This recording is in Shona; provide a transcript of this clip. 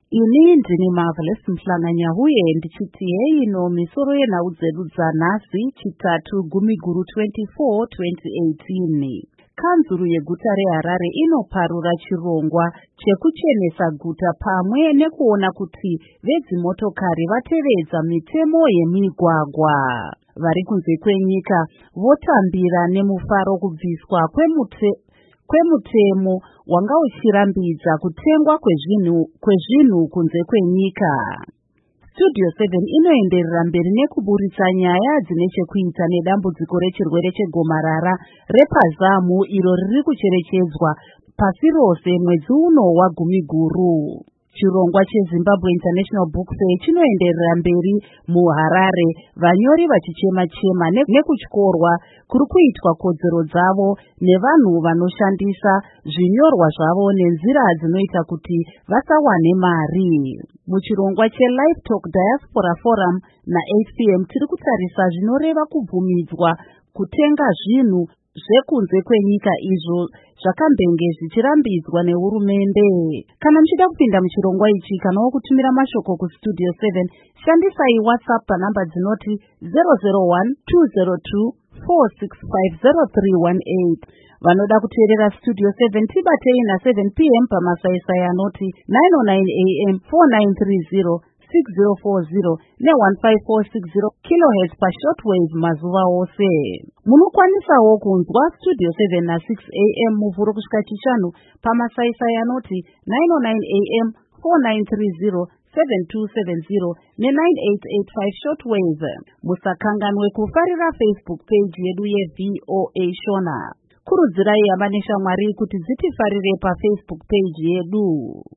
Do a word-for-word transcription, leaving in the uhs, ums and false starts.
Ini ndini Marvelous Mhlanganya-huye ndichiti heino misoro yenhau dzedu dzanhasi chitatu Gumiguru twenty-four twenty eighteen. Kanzuru yeguta reHarare inoparura chirongwa chekuchenesa guta pamwe nekuona kuti vedzimotokari vatevedza mitemo yemigwagwa. Vari kunze kwenyika votambira nemufaro kubviswa kwemute kwemutemo wanga uchirambidza kutengwa kwezvinhu kwezvinhu kunze kwenyika. Studio seven inoenderera mberi nekuburitsa nyaya dzine chekuita nedambudziko rechirwere chegomarara repazamu iro riri kucherechedzwa pasi rose mwedzi uno waGumiguru. Chirongwa cheZimbabwe International Book Fair chinoenderera mberi muHarare, vanyori vachichema-chema nekutyorwa kuri kuitwa kodzero dzavo nevanhu vanoshandisa zvinyorwa zvavo nenzira dzinoita kuti vasawane mari. Muchirongwa cheLive Talk Diaspora Forum na-eight p m tiri kutarisa zvinoreva kubvumidzwa kutenga zvinhu zvekunze kwenyika izvo zvakambenge zvichirambidzwa nehurumende. Kana muchida kupinda muchirongwa ichi kana kutumira mashoko kuStudio seven, shandisai WhatsApp panhamba dzinoti zero zero one two zero two four six five zero three one eight. Vanoda kuteerera Studio seven tibatei na seven p m pamasaisai anoti nine oh nine a m four nine three zero six zero four zero ne one five four six zero kilohertz pashortwave mazuva ose. Munokwanisawo kunzwa Studio seven na six a m muvhuro kusvika chishanu pamasaisai anoti nine oh nine a m four nine three zero seven two seven zero ne nine eight eight five shortwave. Musakanganwe kufarira Facebook page yedu yeV O A Shona. Kurudzirai hama neshamwari kuti dzitifarire paFacebook page yedu.